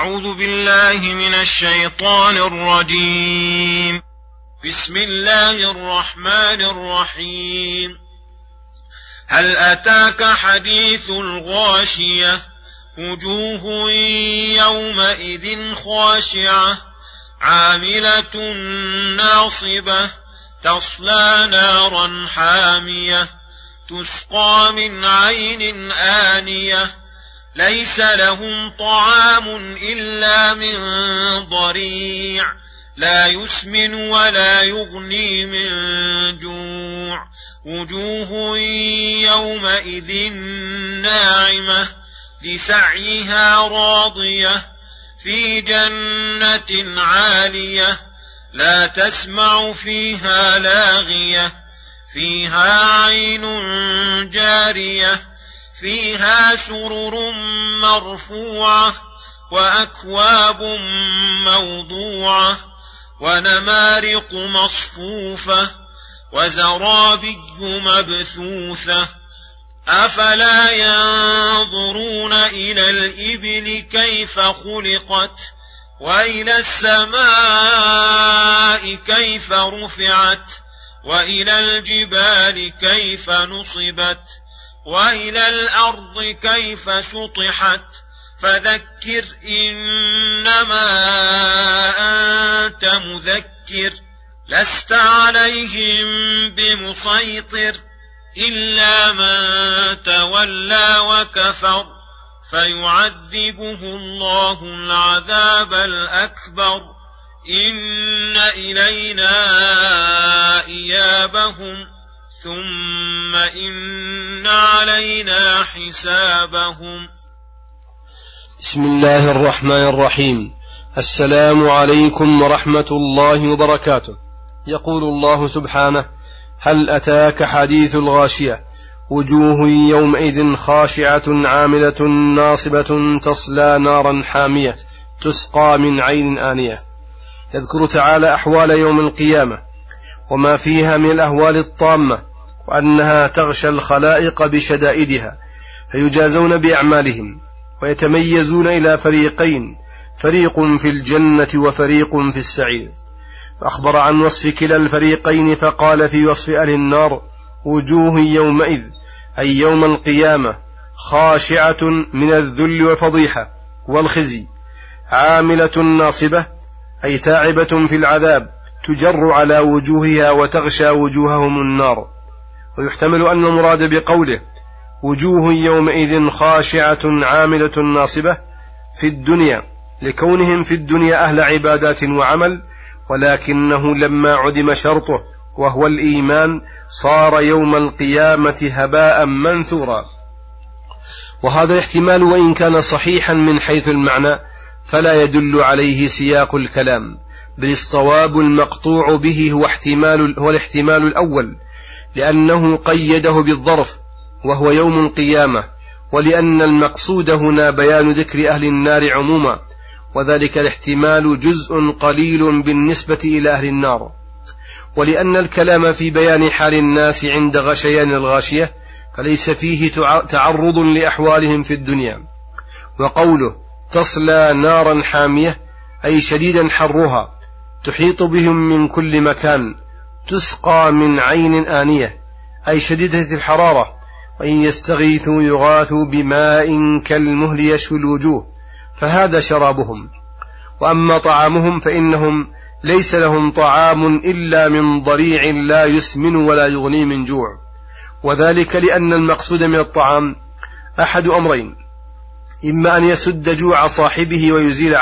أعوذ بالله من الشيطان الرجيم. بسم الله الرحمن الرحيم. هل أتاك حديث الغاشية وجوه يومئذ خاشعة عاملة ناصبة تصلى نارا حامية تسقى من عين آنية ليس لهم طعام إلا من ضريع لا يسمن ولا يغني من جوع وجوه يومئذ ناعمة لسعيها راضية في جنة عالية لا تسمع فيها لاغية فيها عين جارية فيها سرر مرفوعة وأكواب موضوعة ونمارق مصفوفة وزرابي مبثوثة أفلا ينظرون إلى الإبل كيف خلقت وإلى السماء كيف رفعت وإلى الجبال كيف نصبت وإلى الأرض كيف سطحت فذكر إنما أنت مذكر لست عليهم بمسيطر إلا من تولى وكفر فيعذبه الله العذاب الأكبر إن إلينا إيابهم ثم إن علينا حسابهم. بسم الله الرحمن الرحيم. السلام عليكم ورحمة الله وبركاته. يقول الله سبحانه: هل أتاك حديث الغاشية وجوه يومئذ خاشعة عاملة ناصبة تصلى نارا حامية تسقى من عين آنية. يذكر تعالى أحوال يوم القيامة وما فيها من الأهوال الطامة وأنها تغشى الخلائق بشدائدها فيجازون بأعمالهم ويتميزون إلى فريقين، فريق في الجنة وفريق في السعير. فأخبر عن وصف كلا الفريقين فقال في وصف أهل النار: وجوه يومئذ أي يوم القيامة خاشعة من الذل والفضيحة والخزي عاملة ناصبة أي تاعبة في العذاب تجر على وجوهها وتغشى وجوههم النار. ويحتمل أن المراد بقوله وجوه يومئذ خاشعة عاملة ناصبة في الدنيا لكونهم في الدنيا أهل عبادات وعمل، ولكنه لما عدم شرطه وهو الإيمان صار يوم القيامة هباء منثورا. وهذا الاحتمال وإن كان صحيحا من حيث المعنى فلا يدل عليه سياق الكلام، بل الصواب المقطوع به هو الاحتمال الأول، لأنه قيده بالظرف وهو يوم القيامة، ولأن المقصود هنا بيان ذكر أهل النار عموما، وذلك الاحتمال جزء قليل بالنسبة إلى أهل النار، ولأن الكلام في بيان حال الناس عند غشيان الغاشية فليس فيه تعرض لأحوالهم في الدنيا. وقوله تصلى نارا حامية أي شديدا حرها تحيط بهم من كل مكان، تسقى من عين آنية أي شديدة الحرارة، وإن يستغيثوا يغاثوا بماء كالمهل يشوي الوجوه، فهذا شرابهم. وأما طعامهم فإنهم ليس لهم طعام إلا من ضريع لا يسمن ولا يغني من جوع، وذلك لأن المقصود من الطعام أحد أمرين: إما أن يسد جوع صاحبه ويزيل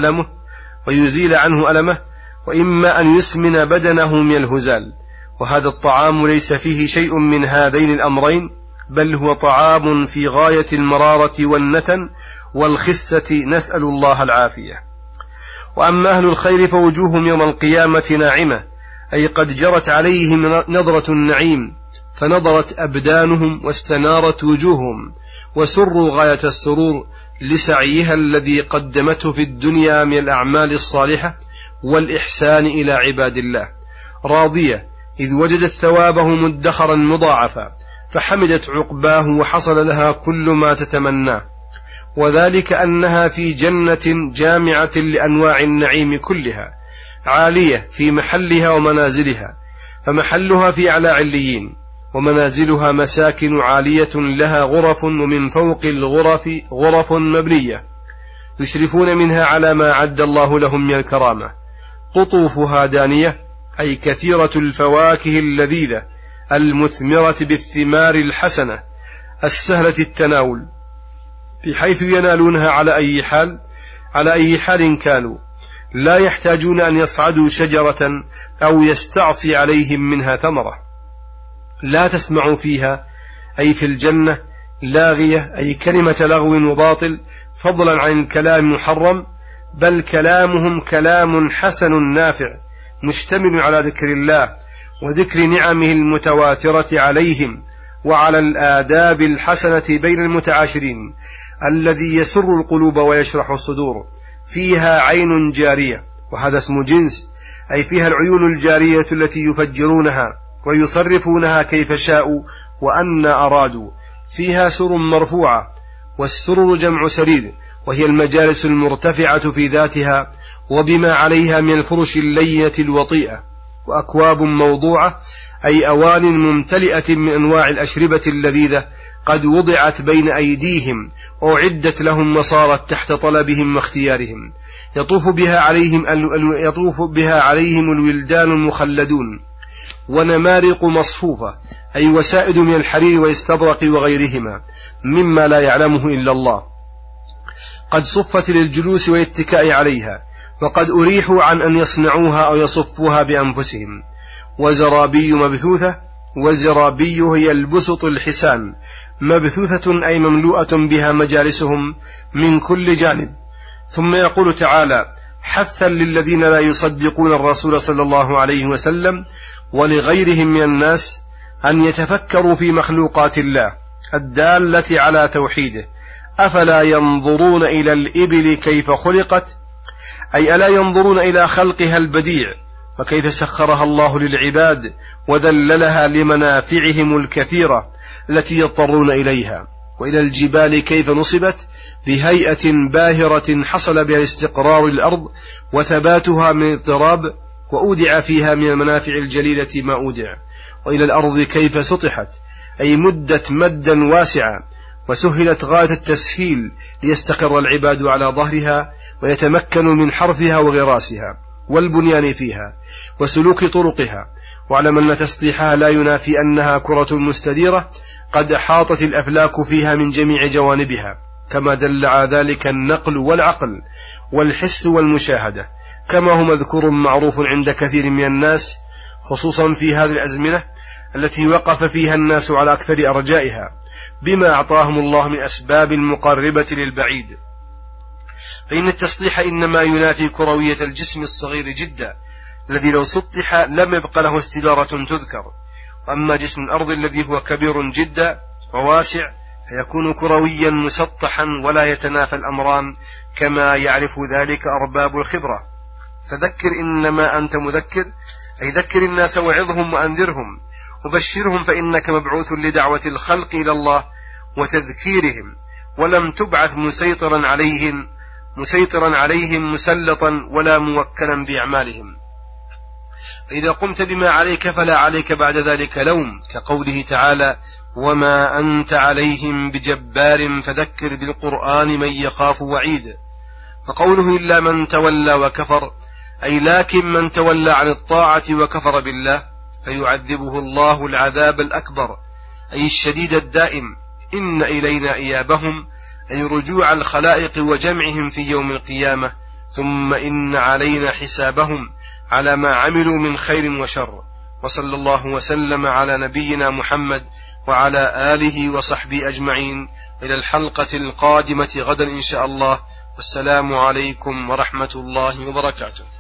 عنه ألمه، وإما أن يسمن بدنه من الهزال، وهذا الطعام ليس فيه شيء من هذين الأمرين، بل هو طعام في غاية المرارة والنتن والخسة، نسأل الله العافية. وأما أهل الخير فوجوههم يوم القيامة ناعمة أي قد جرت عليهم نظرة النعيم، فنظرت أبدانهم واستنارت وجوههم وسروا غاية السرور لسعيها الذي قدمته في الدنيا من الأعمال الصالحة والإحسان إلى عباد الله، راضية إذ وجدت ثوابه مدخرا مضاعفا، فحمدت عقباه وحصل لها كل ما تتمناه. وذلك أنها في جنة جامعة لأنواع النعيم كلها، عالية في محلها ومنازلها، فمحلها في أعلى عليين، ومنازلها مساكن عالية لها غرف، ومن فوق الغرف غرف مبنية يشرفون منها على ما عد الله لهم من الكرامة، قطوفها دانية، أي كثيرة الفواكه اللذيذة المثمرة بالثمار الحسنة السهلة التناول، بحيث ينالونها على أي حال كانوا، لا يحتاجون أن يصعدوا شجرة أو يستعصي عليهم منها ثمرة. لا تسمع فيها، أي في الجنة، لاغية، أي كلمة لغو وباطل، فضلا عن الكلام محرم، بل كلامهم كلام حسن نافع مشتمل على ذكر الله وذكر نعمه المتواترة عليهم، وعلى الآداب الحسنة بين المتعاشرين الذي يسر القلوب ويشرح الصدور. فيها عين جارية، وهذا اسم جنس، أي فيها العيون الجارية التي يفجرونها ويصرفونها كيف شاءوا وأن أرادوا. فيها سر مرفوعة، والسرر جمع سرير، وهي المجالس المرتفعة في ذاتها وبما عليها من الفرش اللينة الوطيئة. وأكواب موضوعة، أي أوان ممتلئة من أنواع الأشربة اللذيذة قد وضعت بين أيديهم وأعدت لهم وصارت تحت طلبهم واختيارهم. يطوف بها عليهم الولدان المخلدون. ونمارق مصفوفة، أي وسائد من الحرير والاستبرق وغيرهما مما لا يعلمه إلا الله، قد صفت للجلوس والاتكاء عليها، وقد أريحوا عن أن يصنعوها أو يصفوها بأنفسهم. وزرابي مبثوثة، والزرابي هي البسط الحسان، مبثوثة أي مملوءة بها مجالسهم من كل جانب. ثم يقول تعالى حثا للذين لا يصدقون الرسول صلى الله عليه وسلم ولغيرهم من الناس أن يتفكروا في مخلوقات الله الدالة على توحيده. أفلا ينظرون إلى الإبل كيف خلقت، أي ألا ينظرون إلى خلقها البديع وكيف سخرها الله للعباد وذللها لمنافعهم الكثيرة التي يضطرون إليها. وإلى الجبال كيف نصبت بهيئة باهرة حصل بها استقرار الأرض وثباتها من اضطراب، وأودع فيها من المنافع الجليلة ما أودع. وإلى الأرض كيف سطحت، أي مدت مدا واسعا وسهلت غاية التسهيل ليستقر العباد على ظهرها ويتمكنوا من حرثها وغراسها والبنيان فيها وسلوك طرقها. واعلم أن تسطيحها لا ينافي أنها كرة مستديرة قد أحاطت الأفلاك فيها من جميع جوانبها، كما دل على ذلك النقل والعقل والحس والمشاهدة، كما هو مذكور معروف عند كثير من الناس، خصوصا في هذه الأزمنة التي وقف فيها الناس على أكثر أرجائها بما أعطاهم الله من أسباب المقربة للبعيد. فإن التسطيح إنما ينافي كروية الجسم الصغير جدا الذي لو سطح لم يبق له استدارة تذكر. وأما جسم الأرض الذي هو كبير جدا وواسع فيكون كرويا مسطحا ولا يتنافى الأمران، كما يعرف ذلك أرباب الخبرة. فذكر إنما أنت مذكر، أي ذكر الناس وعظهم وأنذرهم وبشرهم، فإنك مبعوث لدعوة الخلق إلى الله وتذكيرهم، ولم تبعث مسيطرا عليهم مسلطا ولا موكلا بأعمالهم. فإذا قمت بما عليك فلا عليك بعد ذلك لوم، كقوله تعالى وما أنت عليهم بجبار فذكر بالقرآن من يخاف وعيد. فقوله إلا من تولى وكفر، أي لكن من تولى عن الطاعة وكفر بالله فيعذبه الله العذاب الأكبر، أي الشديد الدائم. إن إلينا إيابهم، أي رجوع الخلائق وجمعهم في يوم القيامة، ثم إن علينا حسابهم على ما عملوا من خير وشر. وصلى الله وسلم على نبينا محمد وعلى آله وصحبه أجمعين. إلى الحلقة القادمة غدا إن شاء الله، والسلام عليكم ورحمة الله وبركاته.